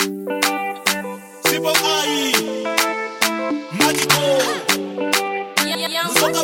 Sipo ai Magical Musoka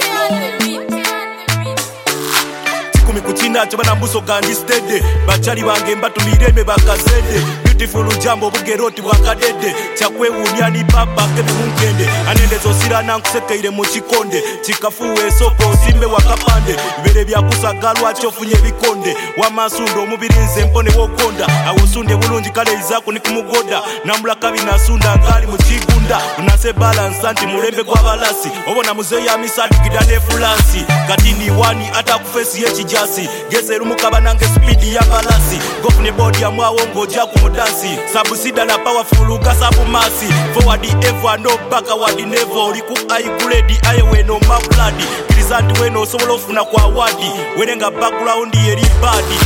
Chikumi kuchina chobana mbuso gandi stede Bachali bange mbatumireme bakazende Beautiful jambo bugeroti bwakadede Chakwe unyani papa kebe mungende Anende zosira na nkusekeire mu chikonde Chikafuwe soko simbe wakapande Bere bya kusagalwa chofunye bikonde Wamasundo omubirinze mpone wokonda Awusunde bulungi kale izako nikumugoda Nambula kabi nasunda ngali mu chigunda Unase balance anti mulembe kwa balasi Obona muzeya misadi kidane fulansi Katini wani ata kufesi yechi jasi Gese rumukaba nange speedi ya balasi Gofune body ya mwawongo jaku mudansi Sabusida na powerful ugasabu masi Forward ever no backward never Oliku aiguledi ayewe no mabladi Kirizanti weno sobolofuna kwa wadi Wenenga background yeri badi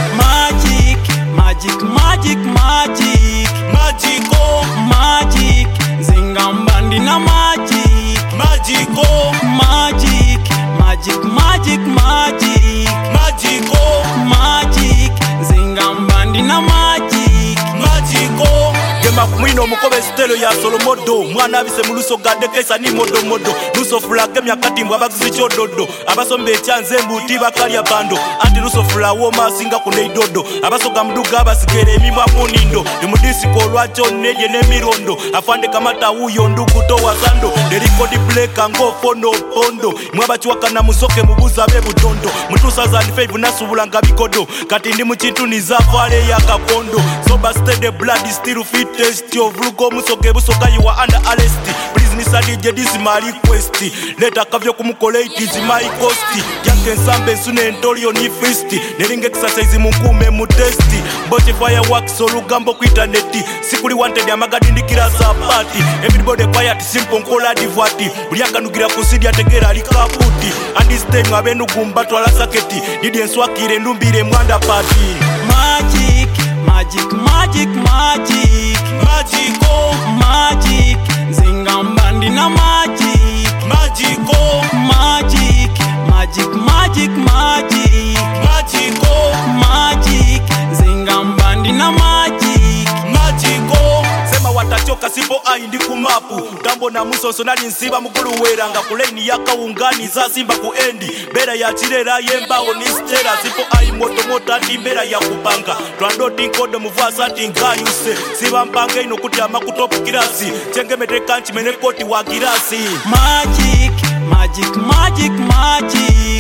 Magic, magic, magic, magic Magical Magic, zingambandi na magic Magical Magic, magic, magic, magic Magical Magic, zingambandi na magic Magical Gema kumwino mukobe stelo ya solomodo Mwana bise muluso gade kesa ni modo modo Luso fulake myakati mwabagizi chododo Abasombe chanze mbuti bakalya bando Ati luso fula woma singa kuneidodo Abasoga mduga abasigere emimwa munindo Demudisi kolwacho neje nemirondo Afande kamata uyo ndugu towa sando Derikodi bleka ngo fono pondo Mwabachuwaka na musoke mubuza bebu tondo Mutusa za nifeivu nasubulanga bikodo Kati ndi mchintu nizafale ya kakondo Soba steady blood still fit test Yo vlugo musoke busoka you are under arrest Please nisadije this is my request Leta kavyo kumukole it is my cost Yanke nsambe sune ntolio ni fisti Neringe exercise mungume mutesti Mboche fireworks olugambo kuita neti Sikuli wanted ya magadi ndikira sapati Everybody quiet simple nkola divati Bulianga nugira kusidi ategera likaputi And this time abenu gumbato ala saketi Nidi enswakire ndumbire mwanda party Magic, magic, magic, magic Magical Magic, zingambandi na magic Magical Magic, magic, magic, magic Magical Magic, zingambandi na magic Magical Sema watachoka sipo aindi kumapu Tambo na musoso nali nsiba mukulu weranga Kuleini yaka ungani za simba kuendi Bera ya chirera yemba onistera Sipo ai moto moto ati mbera ya kupanga Twando tinkodo muvasa ati ngayuse Siba mpange ino kuti amakutopu kirasi Chenge metekanchi menekoti wa kirasi Magic, magic, magic, magic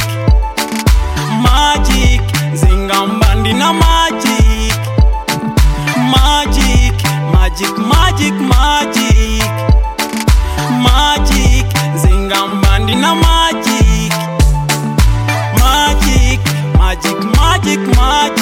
Magic, zingambandi na magic Magic, magic, magic, magic Magic, zingambandi na magic Magic, magic, magic, magic